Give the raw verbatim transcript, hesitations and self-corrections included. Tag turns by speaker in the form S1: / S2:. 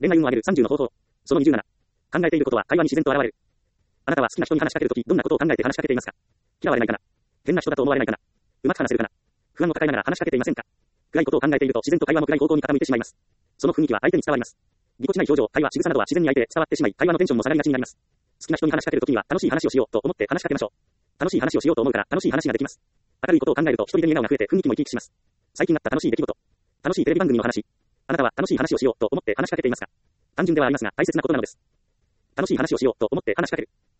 S1: 恋愛運を上げるさんじゅうの方法。そのにじゅうなな。考えていることは会話に自然と現れる。あなたは好きな人に話しかけるとき、どんなことを考えて話しかけていますか？嫌われないかな？変な人だと思われないかな？うまく話せるかな？不安を抱えながら話しかけていませんか？暗いことを考えていると自然と会話も暗い方向に傾いてしまいます。その雰囲気は相手に伝わります。ぎこちない表情、会話、仕草などは自然に相手へ伝わってしまい、会話のテンションも下がりがちになります。好きな人に話しかけるときには楽しい話をしようと思って話しかけましょう。楽しい話をしようと思うから楽しい話ができます。明るいことを考えると一人でに笑顔が増えて雰囲気も生き生きします。最近あった楽しい出来事。楽しいテレビ番組の話。あなたは楽しい話をしようと思って話しかけていますか？単純ではありますが大切なことなのです。楽しい話をしようと思って話しかける。